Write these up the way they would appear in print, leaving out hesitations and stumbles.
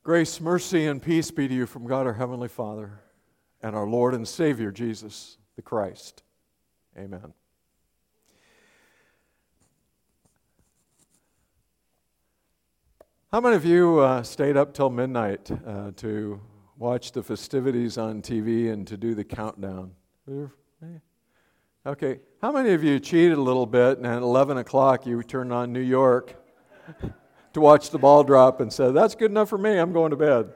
Grace, mercy, and peace be to you from God our Heavenly Father and our Lord and Savior, Jesus the Christ. Amen. How many of you stayed up till midnight to watch the festivities on TV and to do the countdown? Okay. How many of you cheated a little bit and at 11 o'clock you turned on New York to watch the ball drop and said, that's good enough for me, I'm going to bed?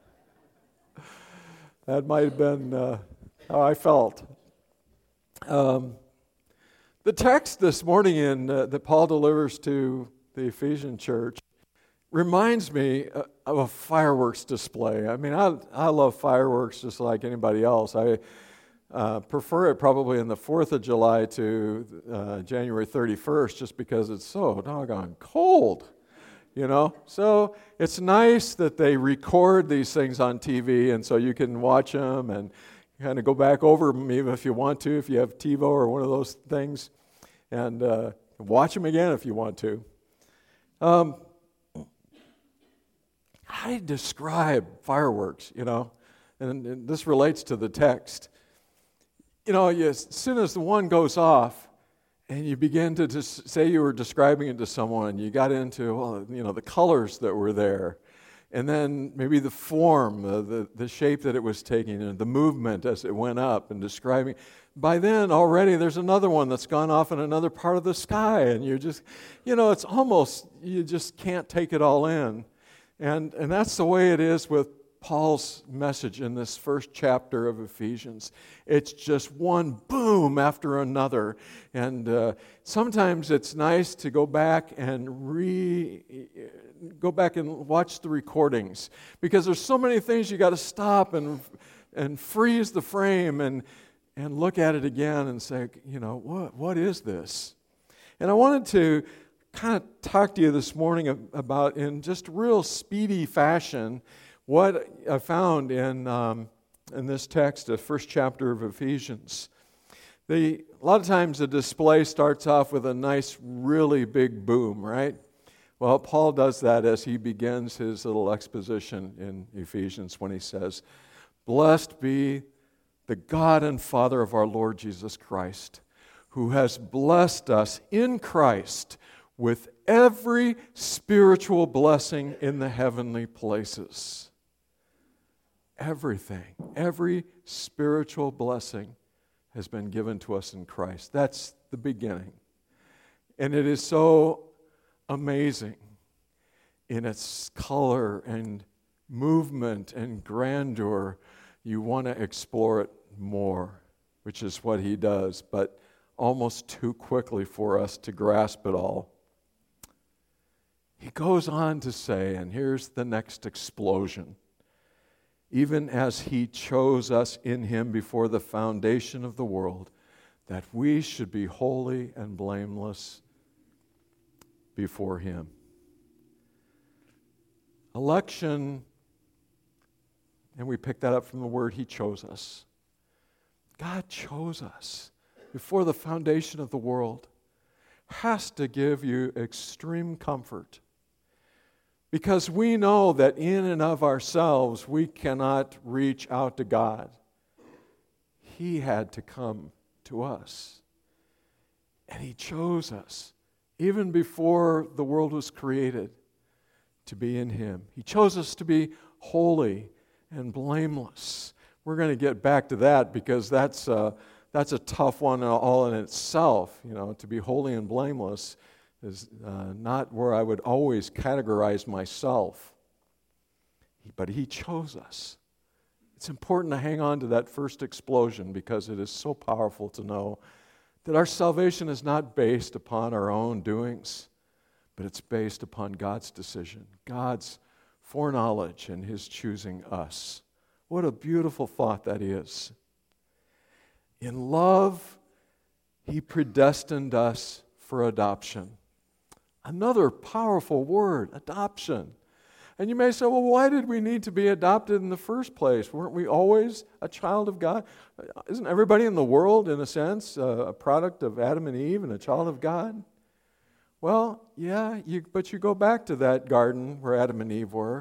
That might have been how I felt. The text this morning that Paul delivers to the Ephesian church reminds me of a fireworks display. I mean, I love fireworks just like anybody else. I prefer it probably in the 4th of July to January 31st just because it's so doggone cold. You know, so it's nice that they record these things on TV, and so you can watch them and kind of go back over them even if you want to, if you have TiVo or one of those things, and watch them again if you want to. How do you describe fireworks, you know? And this relates to the text. You know, as soon as the one goes off, and you begin to just say you were describing it to someone, you got into, well, you know, the colors that were there, and then maybe the form, the shape that it was taking, and the movement as it went up and describing. By then, already, there's another one that's gone off in another part of the sky, and you're just, you know, it's almost, you just can't take it all in. And that's the way it is with Paul's message in this first chapter of Ephesians. It's just one boom after another. And sometimes it's nice to go back and watch the recordings, because there's so many things you got to stop and freeze the frame and look at it again and say, you know, what is this? And I wanted to kind of talk to you this morning about, in just real speedy fashion, what I found in this text, the first chapter of Ephesians. A lot of times the display starts off with a nice, really big boom, right? Well, Paul does that as he begins his little exposition in Ephesians when he says, "Blessed be the God and Father of our Lord Jesus Christ, who has blessed us in Christ with every spiritual blessing in the heavenly places." Everything, every spiritual blessing has been given to us in Christ. That's the beginning. And it is so amazing in its color and movement and grandeur. You want to explore it more, which is what he does, but almost too quickly for us to grasp it all. He goes on to say, and here's the next explosion, even as he chose us in him before the foundation of the world, that we should be holy and blameless before him. Election, and we pick that up from the word he chose us. God chose us before the foundation of the world. Has to give you extreme comfort, because we know that in and of ourselves, we cannot reach out to God. He had to come to us. And he chose us, even before the world was created, to be in him. He chose us to be holy and blameless. We're going to get back to that, because that's a tough one all in itself. You know, to be holy and blameless is not where I would always categorize myself. But he chose us. It's important to hang on to that first explosion, because it is so powerful to know that our salvation is not based upon our own doings, but it's based upon God's decision, God's foreknowledge and his choosing us. What a beautiful thought that is. In love, he predestined us for adoption. Another powerful word, adoption. And you may say, well, why did we need to be adopted in the first place? Weren't we always a child of God? Isn't everybody in the world, in a sense, a product of Adam and Eve and a child of God? Well, yeah, but you go back to that garden where Adam and Eve were,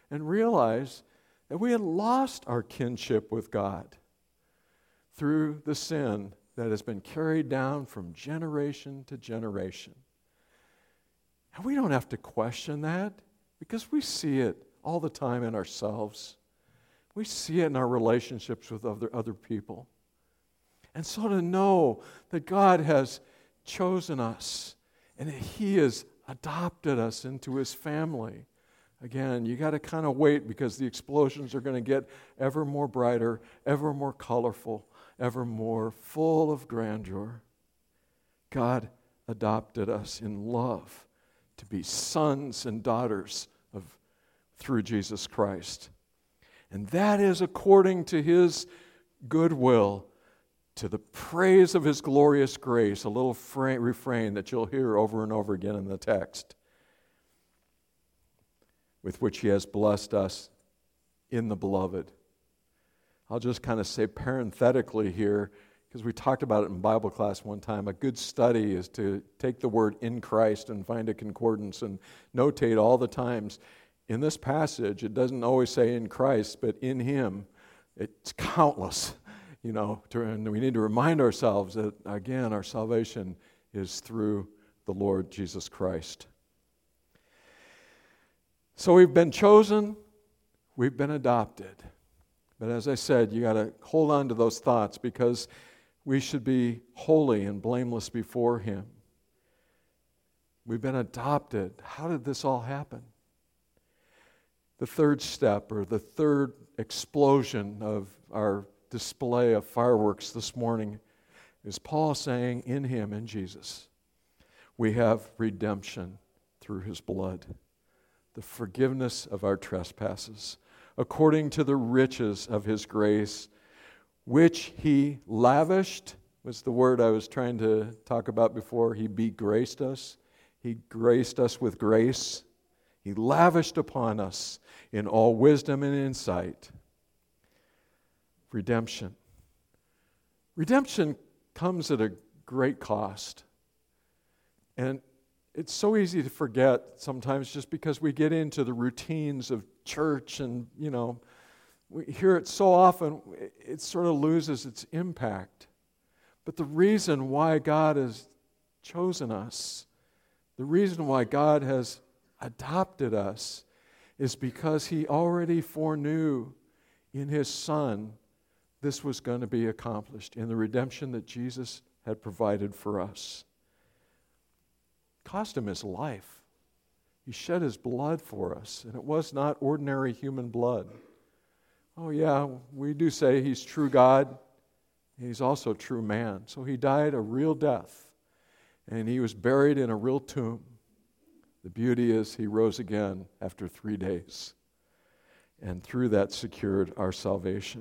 and realize that we had lost our kinship with God through the sin that has been carried down from generation to generation. And we don't have to question that because we see it all the time in ourselves. We see it in our relationships with other people. And so to know that God has chosen us and that He has adopted us into His family. Again, you got to kind of wait because the explosions are going to get ever more brighter, ever more colorful, ever more full of grandeur. God adopted us in love to be sons and daughters through Jesus Christ. And that is according to His goodwill, to the praise of His glorious grace, a little refrain that you'll hear over and over again in the text, with which He has blessed us in the Beloved. I'll just kind of say parenthetically here, because we talked about it in Bible class one time, a good study is to take the word in Christ and find a concordance and notate all the times. In this passage, it doesn't always say in Christ, but in Him. It's countless. And we need to remind ourselves that, again, our salvation is through the Lord Jesus Christ. So we've been chosen, we've been adopted. But as I said, you got to hold on to those thoughts because we should be holy and blameless before Him. We've been adopted. How did this all happen? The third step, or the third explosion of our display of fireworks this morning, is Paul saying, in Him, in Jesus, we have redemption through His blood, the forgiveness of our trespasses, according to the riches of His grace, which He lavished, was the word I was trying to talk about before. He begraced us. He graced us with grace. He lavished upon us in all wisdom and insight. Redemption. Redemption comes at a great cost. And it's so easy to forget sometimes just because we get into the routines of church and, we hear it so often, it sort of loses its impact. But the reason why God has chosen us, the reason why God has adopted us, is because He already foreknew in His Son this was going to be accomplished in the redemption that Jesus had provided for us. It cost Him His life. He shed His blood for us, and it was not ordinary human blood. Oh yeah, we do say He's true God. He's also true man. So He died a real death, and He was buried in a real tomb. The beauty is He rose again after 3 days, and through that secured our salvation.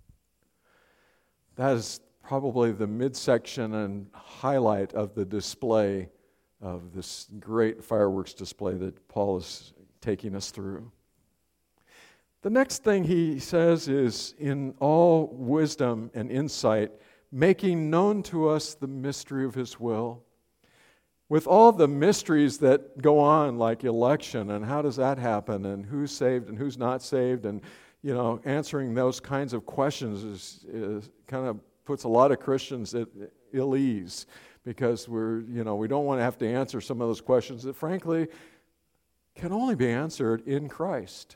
That is probably the midsection and highlight of the display of this great fireworks display that Paul is taking us through. The next thing he says is, in all wisdom and insight, making known to us the mystery of His will. With all the mysteries that go on, like election, and how does that happen, and who's saved and who's not saved, and answering those kinds of questions is kind of puts a lot of Christians at ill ease, because we don't want to have to answer some of those questions that, frankly, can only be answered in Christ.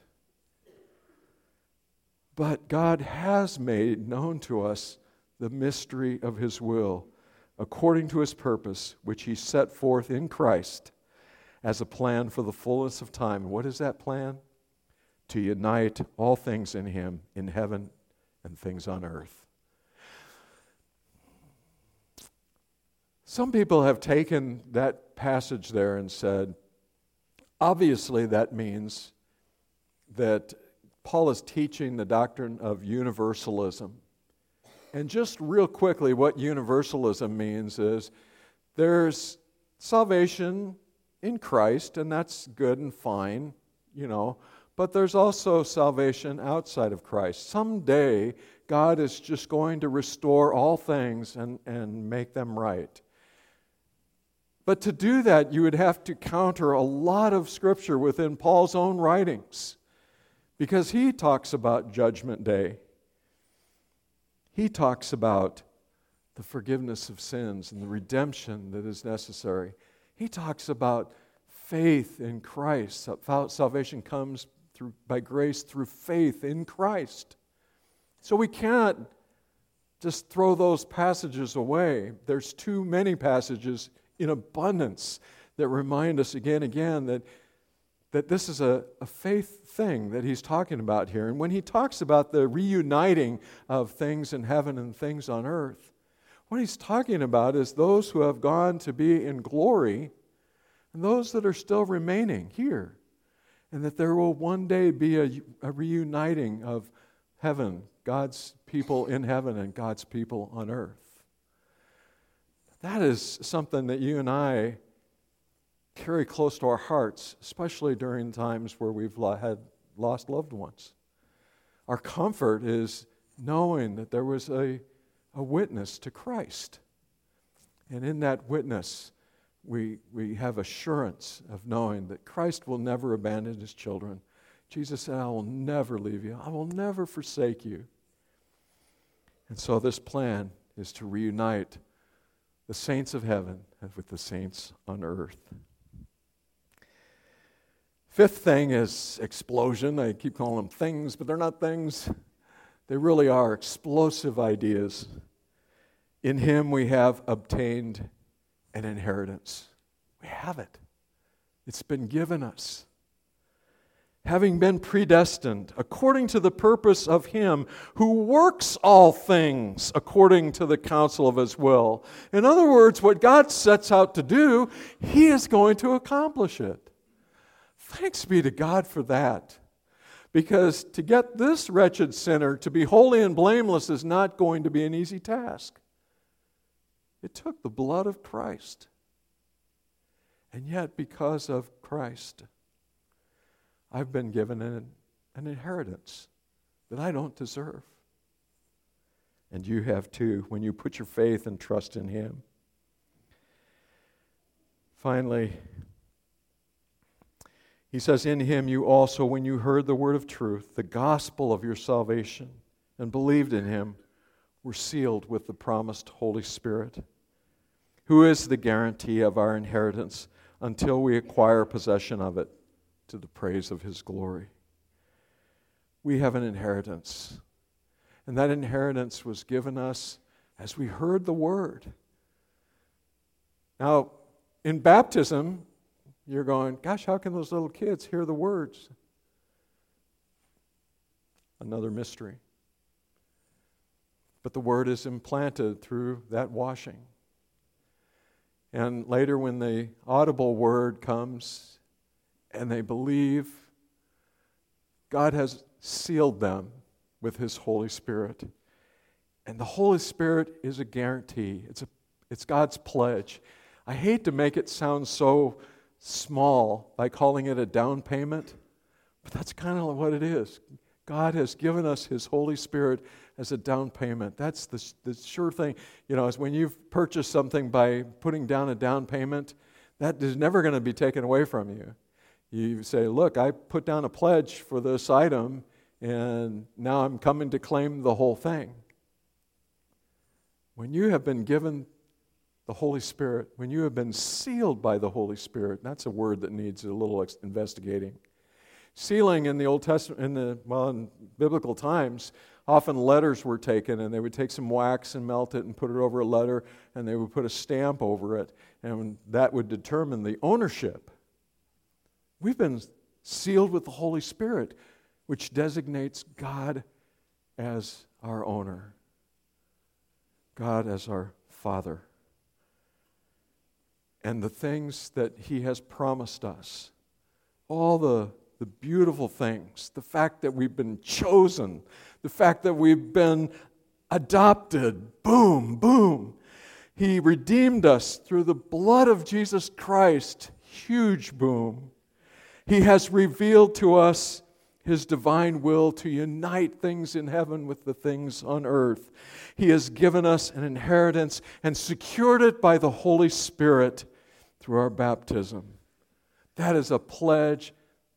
But God has made known to us the mystery of His will, according to His purpose, which He set forth in Christ as a plan for the fullness of time. And what is that plan? To unite all things in Him, in heaven and things on earth. Some people have taken that passage there and said, obviously that means that Paul is teaching the doctrine of universalism. And just real quickly, what universalism means is there's salvation in Christ, and that's good and fine, but there's also salvation outside of Christ. Someday, God is just going to restore all things and make them right. But to do that, you would have to counter a lot of Scripture within Paul's own writings. because he talks about Judgment Day. He talks about the forgiveness of sins and the redemption that is necessary. He talks about faith in Christ. Salvation comes by grace through faith in Christ. So we can't just throw those passages away. There's too many passages in abundance that remind us again and again that this is a faith thing that he's talking about here. And when he talks about the reuniting of things in heaven and things on earth, what he's talking about is those who have gone to be in glory and those that are still remaining here. And that there will one day be a reuniting of heaven, God's people in heaven and God's people on earth. That is something that you and I carry close to our hearts, especially during times where we've had lost loved ones. Our comfort is knowing that there was a witness to Christ. And in that witness, we have assurance of knowing that Christ will never abandon his children. Jesus said, I will never leave you. I will never forsake you. And so this plan is to reunite the saints of heaven with the saints on earth. Fifth thing is explosion. I keep calling them things, but they're not things. They really are explosive ideas. In him we have obtained an inheritance. We have it. It's been given us. Having been predestined according to the purpose of him who works all things according to the counsel of his will. In other words, what God sets out to do, he is going to accomplish it. Thanks be to God for that. Because to get this wretched sinner to be holy and blameless is not going to be an easy task. It took the blood of Christ. And yet, because of Christ, I've been given an inheritance that I don't deserve. And you have too, when you put your faith and trust in him. Finally, he says, in him you also, when you heard the word of truth, the gospel of your salvation, and believed in him, were sealed with the promised Holy Spirit, who is the guarantee of our inheritance until we acquire possession of it to the praise of his glory. We have an inheritance, and that inheritance was given us as we heard the word. Now, in baptism, you're going, gosh, how can those little kids hear the words? Another mystery. But the word is implanted through that washing. And later when the audible word comes and they believe, God has sealed them with his Holy Spirit. And the Holy Spirit is a guarantee. It's God's pledge. I hate to make it sound so small by calling it a down payment, but that's kind of what it is. God has given us his Holy Spirit as a down payment. That's the sure thing. You know, is when you've purchased something by putting down a down payment, that is never going to be taken away from you. You say, look, I put down a pledge for this item, and now I'm coming to claim the whole thing. When you have been given the Holy Spirit, when you have been sealed by the Holy Spirit, that's a word that needs a little investigating. Sealing in the Old Testament, in biblical times, often letters were taken and they would take some wax and melt it and put it over a letter and they would put a stamp over it, and that would determine the ownership. We've been sealed with the Holy Spirit, which designates God as our owner, God as our Father. And the things that he has promised us, all the beautiful things, the fact that we've been chosen, the fact that we've been adopted, boom, boom. He redeemed us through the blood of Jesus Christ, huge boom. He has revealed to us his divine will to unite things in heaven with the things on earth. He has given us an inheritance and secured it by the Holy Spirit through our baptism. That is a pledge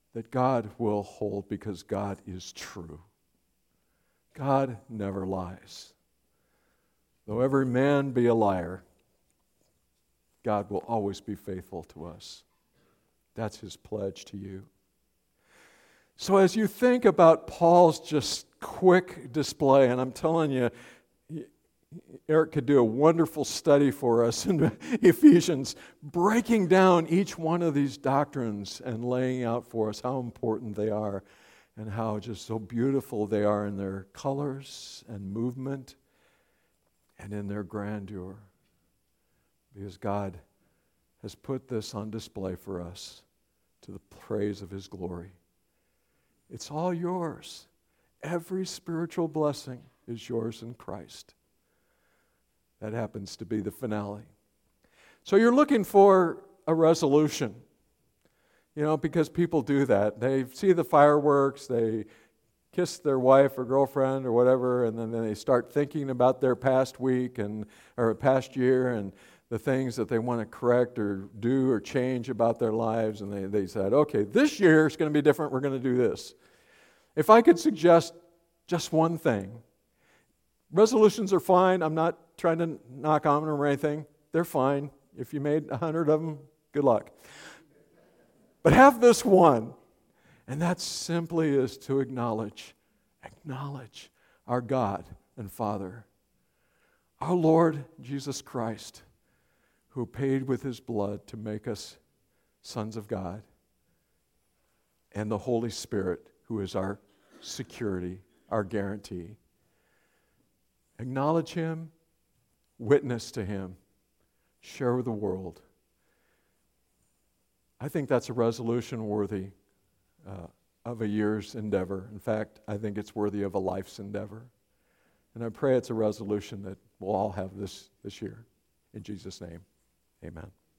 that God will hold because God is true. God never lies. Though every man be a liar, God will always be faithful to us. That's his pledge to you. So as you think about Paul's just quick display, and I'm telling you, Eric could do a wonderful study for us in Ephesians, breaking down each one of these doctrines and laying out for us how important they are and how just so beautiful they are in their colors and movement and in their grandeur. Because God has put this on display for us to the praise of his glory. It's all yours. Every spiritual blessing is yours in Christ. That happens to be the finale. So you're looking for a resolution, because people do that. They see the fireworks, they kiss their wife or girlfriend or whatever, and then they start thinking about their past week or past year and the things that they want to correct or do or change about their lives, and they said, okay, this year is going to be different, we're going to do this. If I could suggest just one thing, resolutions are fine. I'm not trying to knock on them or anything. They're fine. If you made 100 of them, good luck. But have this one, and that simply is to acknowledge our God and Father, our Lord Jesus Christ, who paid with his blood to make us sons of God, and the Holy Spirit, who is our security, our guarantee. Acknowledge him, witness to him, share with the world. I think that's a resolution worthy of a year's endeavor. In fact, I think it's worthy of a life's endeavor. And I pray it's a resolution that we'll all have this year. In Jesus' name, amen.